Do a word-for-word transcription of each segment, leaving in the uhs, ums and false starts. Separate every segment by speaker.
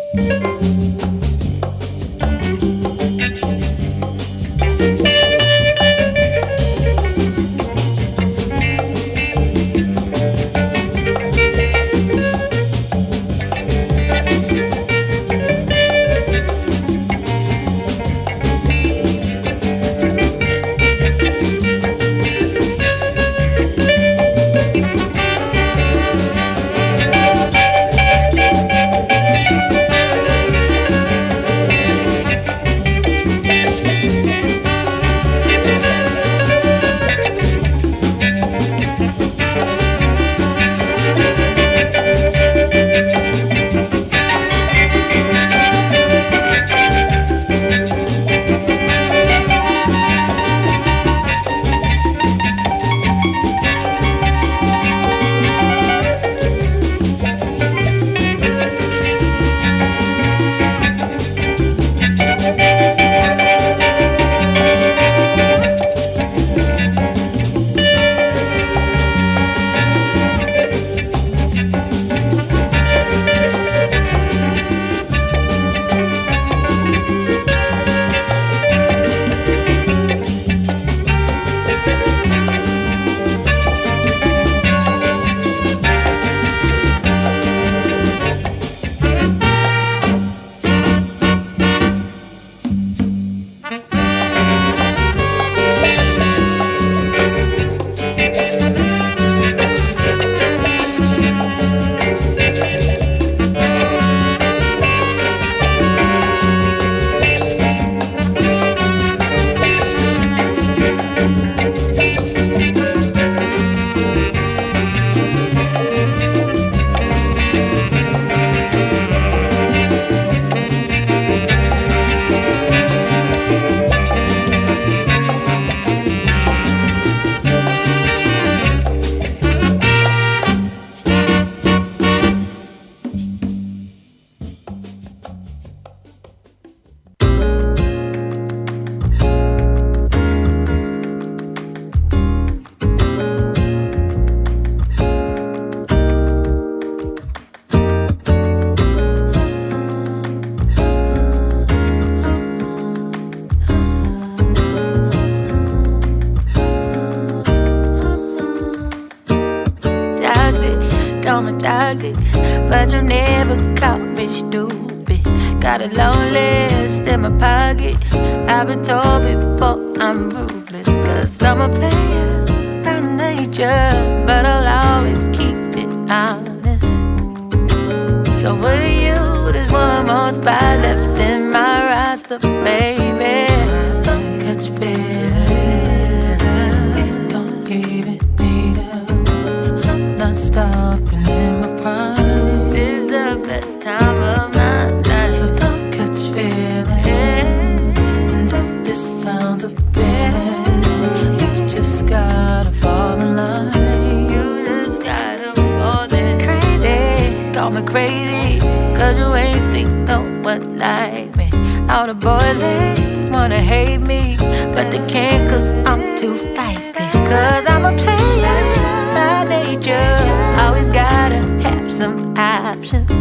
Speaker 1: toxic, but you never caught me stupid. Got a long list in my pocket. I've been told before I'm ruthless, cause I'm a player by nature, but I'll always keep it honest. So for you, there's one more spot left in my roster, baby. So don't catch feelings, we don't even need it. I'm not stopping in my prime. This is the best time of my life. So don't catch feelings, and if this sounds a bit, you just gotta fall in line. You just gotta fall in. Crazy, call me crazy, cause you ain't seen no one like me. All the boys, they wanna hate me, but they can't cause I'm too feisty. Cause I'm a player by nature, always gotta have some options.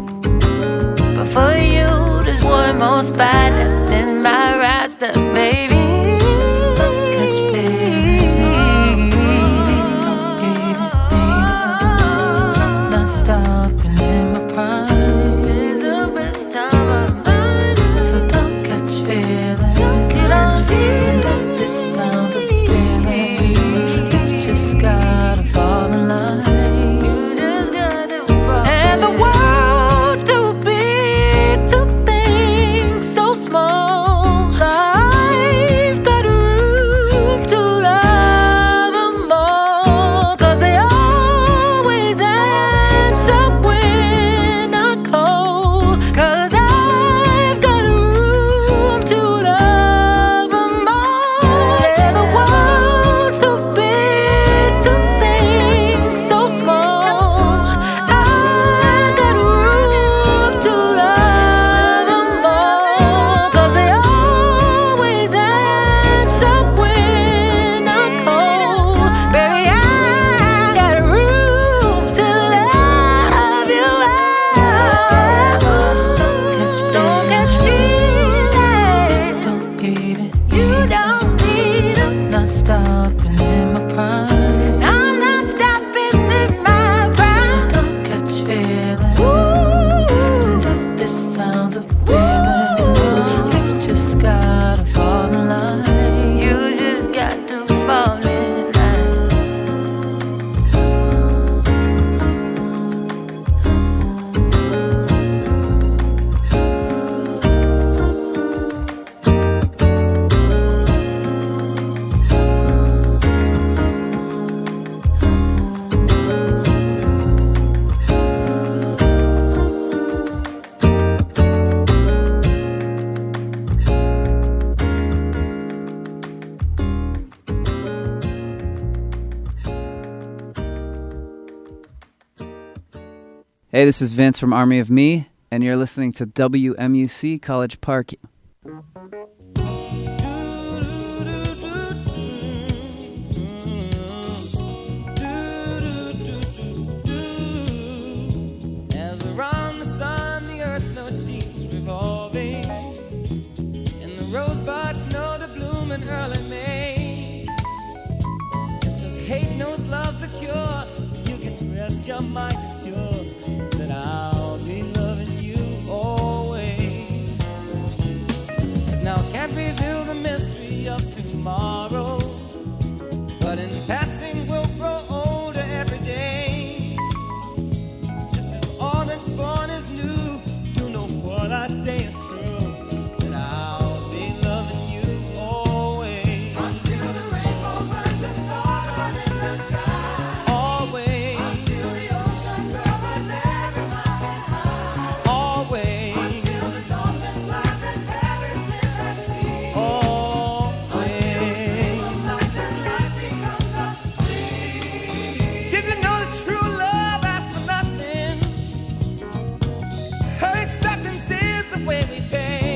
Speaker 1: But for you, there's one more spot left in my roster, baby. So don't catch feelings, we don't even need it. I'm not stopping in my prime. This is the best time of my life. So don't catch feelings, don't catch feelings. This sounds appealing, you just gotta fall in line. You just gotta fall. And the world's too big to think so small.
Speaker 2: Hey, this is Vince from Army of Me, and you're listening to W M U C College Park.
Speaker 3: As around the sun, the earth knows she's revolving, and the rosebuds know to bloom in early May. Just as hate knows love's the cure, you can rest your mind assured that I'll be loving you always. As now can't reveal the mystery of tomorrow, but in passing we'll grow older every day. Just as all that's born is new, you know what I say is true, that I'll be loving you always. Until the rainbow burns the star in the sky. Always. Until the ocean covers every mountain high. Always. Until the dolphin flies and carries in the sea. Always. Like this life becomes a dream. Did you know that true love asks for nothing? Her acceptance is the way we pay.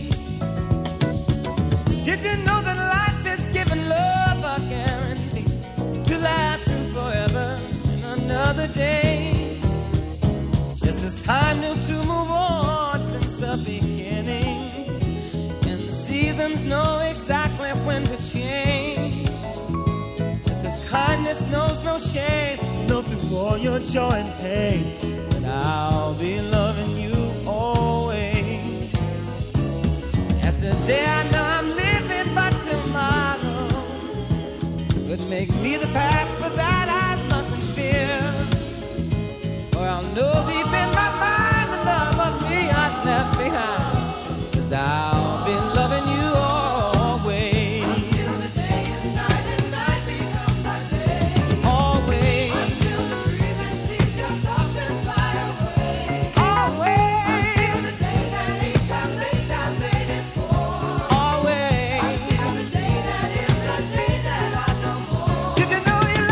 Speaker 3: Did you know that life is giving love a guarantee to last through forever in another day? Just as time knew to move on since the beginning, and the seasons know exactly when to change. Just as kindness knows no shame, know through all your joy and pain, that I'll be loving you always. As the day I know I'm living, but tomorrow could make me the past, but that I mustn't fear. For I'll know deep in my mind the love of me I've left behind, 'cause I'll be loving you always. Until the day is night and night becomes a day. Always. Until the breezing seas just up and fly away. Always. Until the day that ain't come late times eight is four. Always. Until the day that is the day that I know more. Did you know you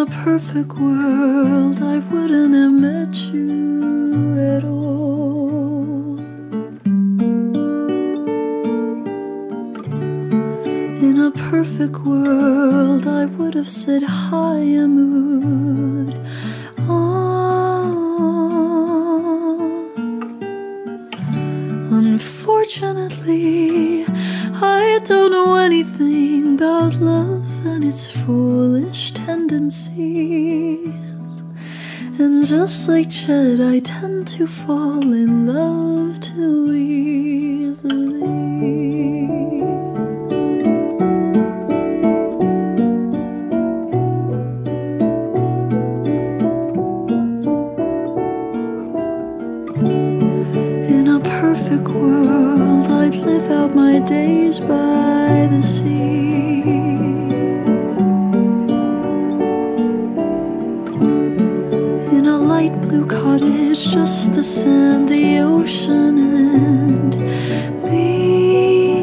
Speaker 4: perfect world, I wouldn't have met you at all. In a perfect world, I would have said hi and moved on. Unfortunately, I don't know anything about love and its foolish tendencies. And just like Chet, I tend to fall in love too easily. In a perfect world, I'd live out my days by the sea. In a light blue cottage, just the sand, the ocean, and me.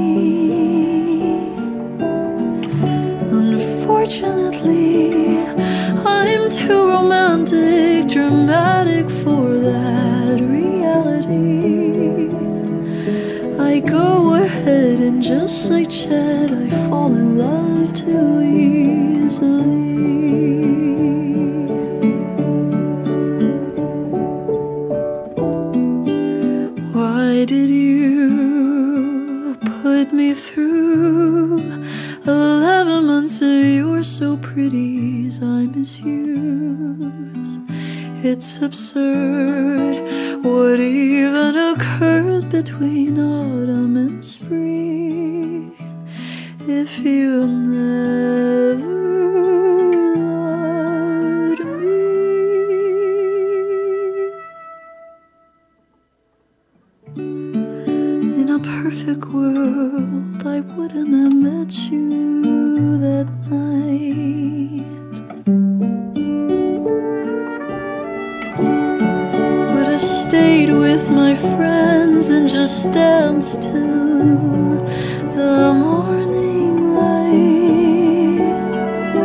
Speaker 4: Unfortunately, I'm too romantic, dramatic for that reality. I go ahead and just like Chet, I fall in love too easily. Why did you put me through eleven months of You're So Pretty's I misuse? It's absurd what even occurred between autumn and spring. If you never loved me, in a perfect world, I wouldn't have met you that night. Would have stayed with my friends and just danced till the morning light.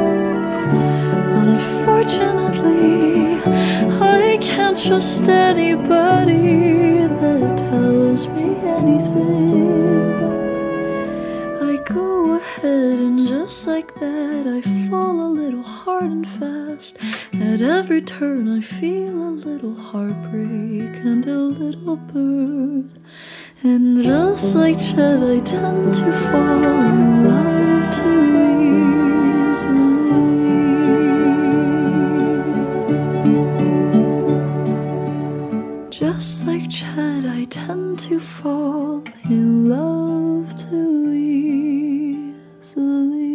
Speaker 4: Unfortunately, I can't trust anybody that tells me anything. I go ahead and just like that, I fall a little hard and fast. At every turn I feel a little heartbreak and a little burn. And just like Chet, I tend to fall in love too easily. Just like Chet, I tend to fall in love too easily.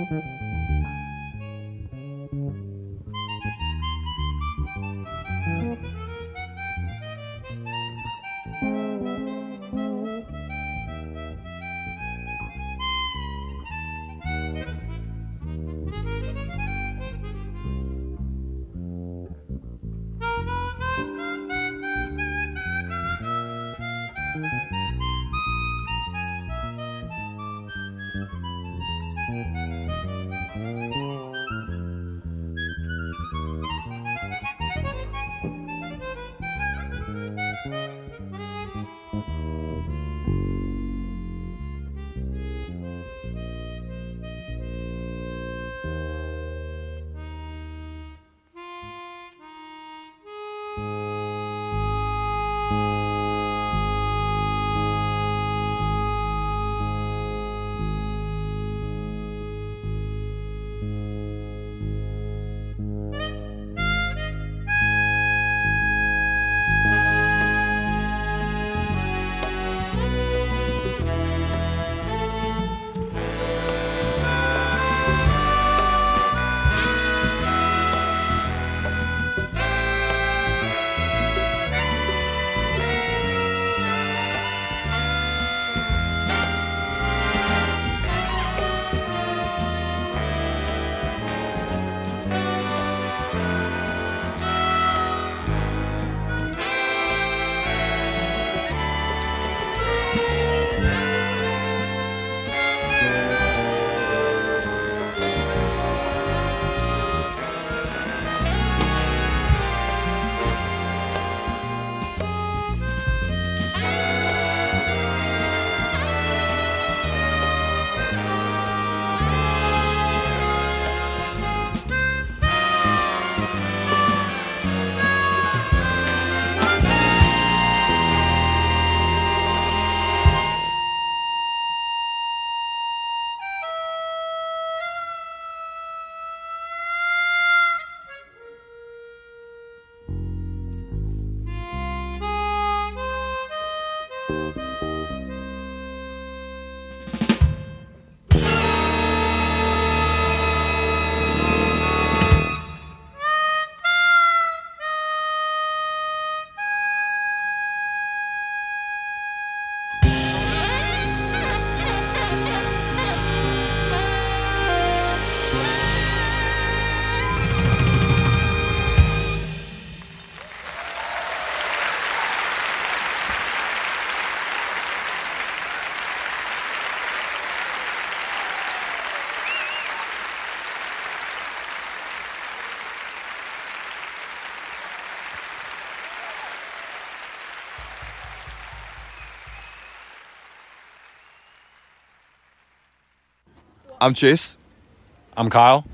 Speaker 5: I'm Chase.
Speaker 6: I'm Kyle.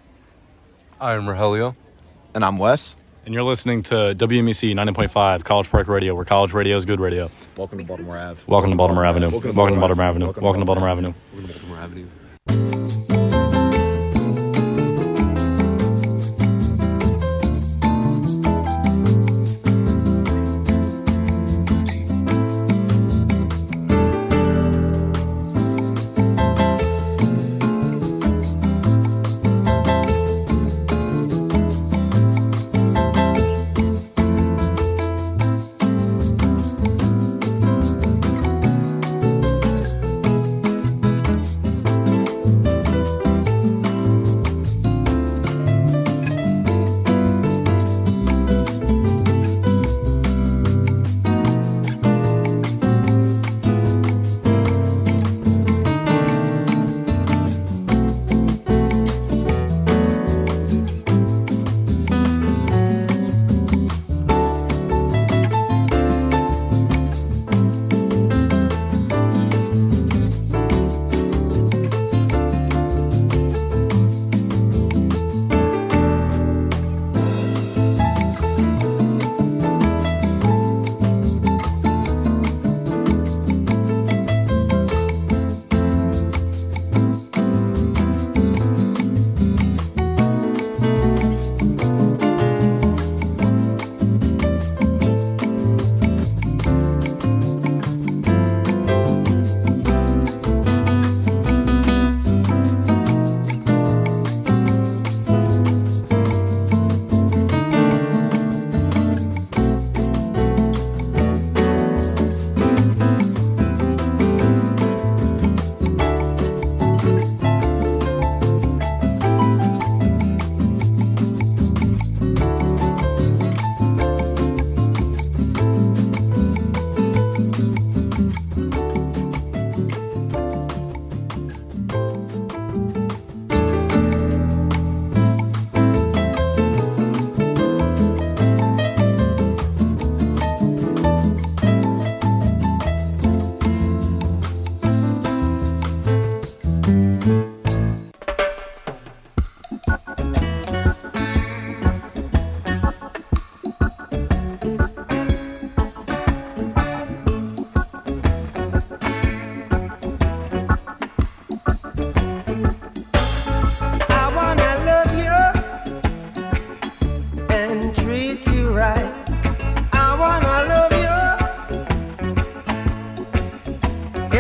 Speaker 7: I'm Rogelio.
Speaker 5: And I'm Wes.
Speaker 6: And you're listening to W M E C ninety point five College Park Radio, where college radio is good radio.
Speaker 5: Welcome to Baltimore Ave.
Speaker 6: Welcome to Baltimore Avenue. Welcome to Baltimore Avenue. Welcome to Baltimore Avenue.
Speaker 7: Welcome to Baltimore Avenue.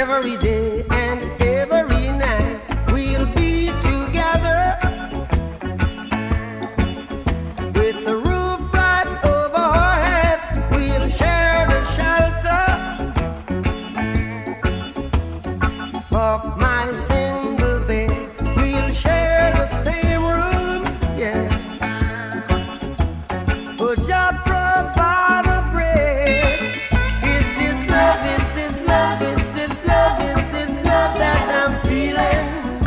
Speaker 8: every day and every night we'll be together with the roof right over our heads. We'll share the shelter of my single bed. We'll share the same room, yeah. But just provide a bread. Is this love? Is this love? Is this love? Is this love that I'm feeling?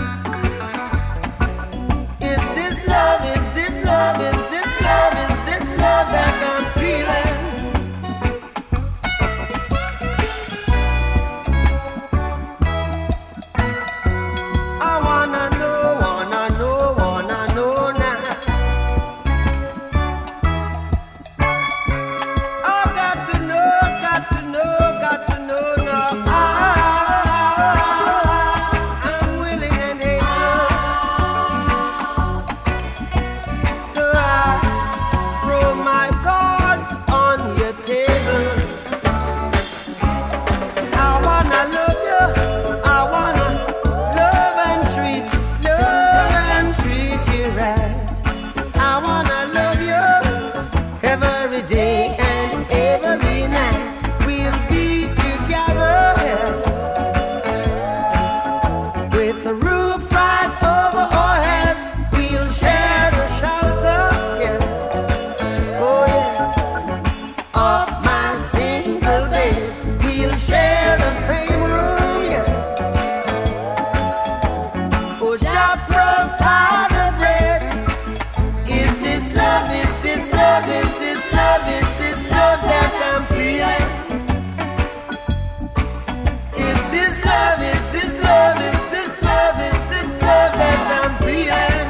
Speaker 8: Is this love? Is this love? Is this love? Is this love that I'm feeling? I wanna know, wanna know, wanna know now. I got to know, got to know, got to know now. I, I'm willing and able. So I throw my cards on your table. I wanna love you. I wanna love and treat, love and treat you right. I wanna love you every day and every night. We'll be together with the roof right over our heads. We'll share the shelter, yeah. Oh yeah, of my single bed. We'll share the same room, yeah. Oh, just provide the bread. Is this love? Is this love? Is this love? Is this love that I'm feeling? Is this love? Is this love? Is this love? Is this love that I'm feeling?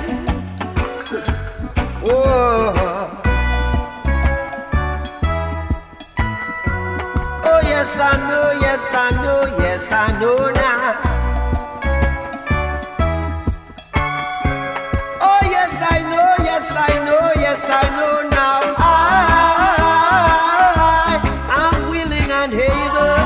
Speaker 8: Oh, oh yes I know, yes I know, yes I know now. Oh yes I know, yes I know, yes I know now. I, I'm willing and able.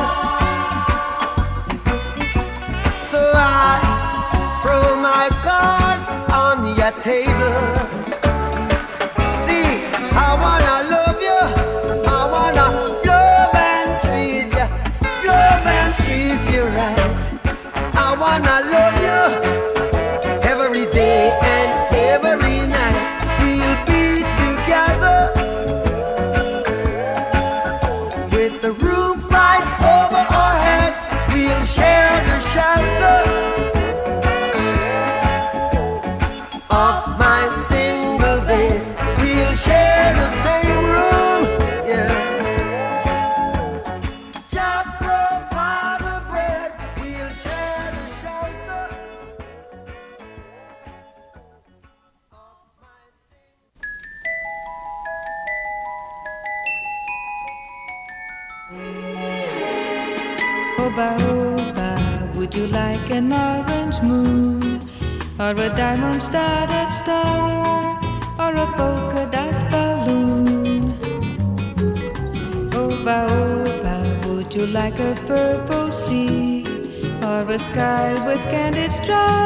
Speaker 8: So I throw my cards on your table. See, I wanna love you. I wanna love and treat you, love and treat you right. I wanna love you every day and every night. We'll be together with the roof right over our heads. We'll share the shelter of my single bed. We'll share the same room, yeah. Just provide the bread. We'll share the shelter of my
Speaker 9: Oba, oba, would you like an orange moon, or a diamond-studded star, or a polka dot balloon? Oba, oba, would you like a purple sea, or a sky with candied stars?